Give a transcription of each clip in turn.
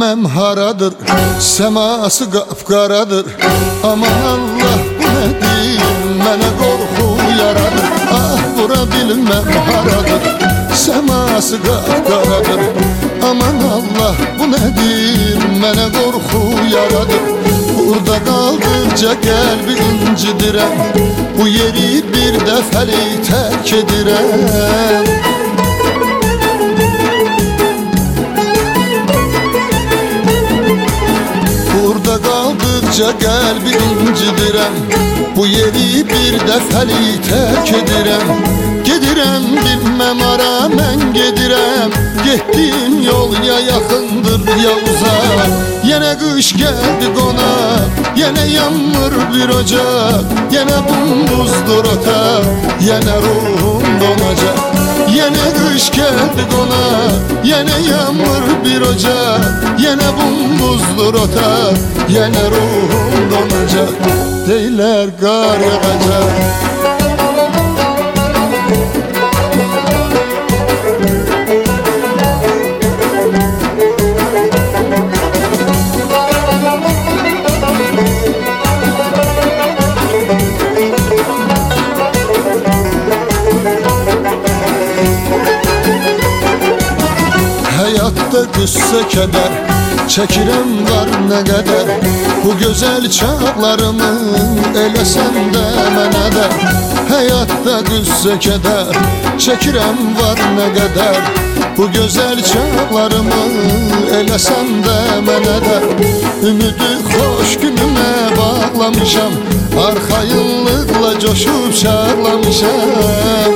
bilmem haradır, seması qapqaradır. Aman Allah, bu nedir, mənə qorxu yaradır. Ah, bura bilmem haradır, seması qapqaradır. Aman Allah, bu nedir, mənə qorxu yaradır. Burada qaldıqca qəlbi incidirəm, bu yeri bir dəfəli tərk edirəm. Burada qaldıqca qəlbi incidirəm, bu yeri bir dəfəli tərk edirəm. Gedirəm bilməm ara, mən gedirəm. Getdiyim yol ya yaxındır ya uzaq. Yenə qış gəldi qonaq, yenə yanmır bir ocaq. Yenə bumbuzdur otaq, yenə ruhum donacaq. Yenə qış gəldi qonaq, yenə yanmır bir ocaq. Yenə bumbuzdur otaq, yenə ruhum donacaq. Deylər qar yağacaq. Həyatda qüssə kədər çəkirəm var nə qədər. Bu gözəl çağlarımın eləsən də mənə də. Həyatda qüssə kədər çəkirəm var nə qədər. Bu gözəl çağlarımın eləsən də mənə də. Ümidi xoş günümə bağlamışam, arxayınlıqla coşub çağlamışam.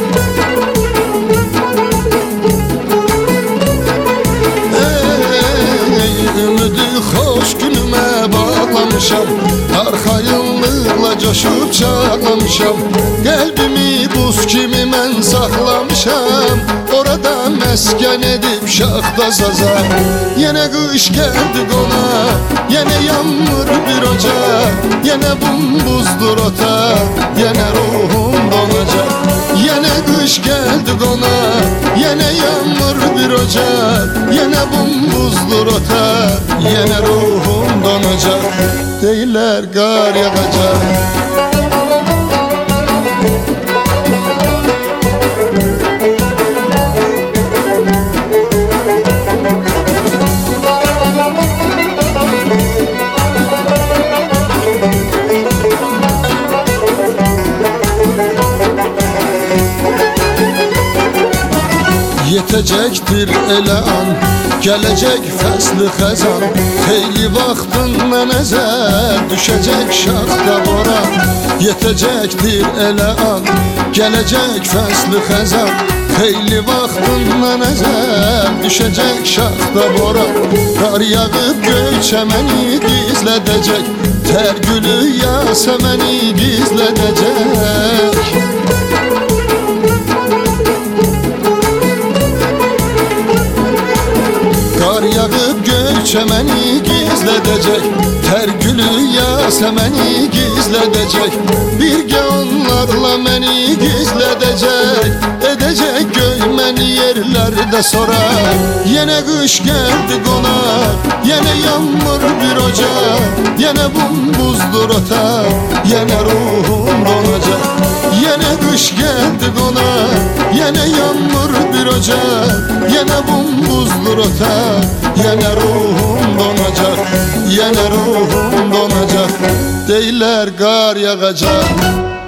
Xoş günümə bağlamışam, arxayınlıqla coşub çağlamışam. Qəlbimi buz kimi mən saxlamışam, orada məskən edib şaxta zaza. Yenə qış gəldi qonaq, yenə yanmır bir ocaq. Yenə bumbuzdur otaq, yenə ruhum donacaq. Yenə qış gəldi qonaq, yenə yanmır bir ocaq. Yenə bumbuzdur otaq, yenə ruhum donacaq. Deylər qar yağacaq. Yetəcəkdir elə an, gələcək fəsli xəzan. Xeyli vaxtın mənəzə düşəcək şaxta boran. Yetəcəkdir elə an, gələcək fəsli xəzan. Xeyli vaxtın mənəzə düşəcək şaxta boran. Qar yağıb göy çəməni gizlədəcək, tər gülü yasəməni gizlədəcək. Qar yağıb göy çəməni gizlədəcək, tər gülü yasəməni gizlədəcək. Birgə onlarla məni gizlədəcək, edəcək göy məni yerlərdə sorar. Yenə qış gəldi qonaq, yenə yanmır bir ocaq. Yenə bumbuzdur otaq, yenə ruhum donacaq. Yenə qış gəldi qonaq, yenə yanmır bir ocaq. Yenə bumbuzdur otaq, yenə ruhum donacaq. Yenə ruhum donacaq. Deylər qar yağacaq.